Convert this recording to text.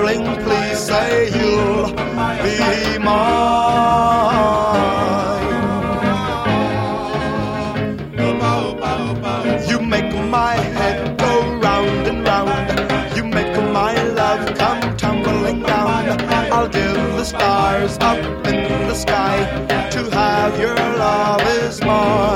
darling, please say you'll be mine. You make my head go round and round. You make my love come tumbling down. I'll give the stars up in the sky to have your love is mine.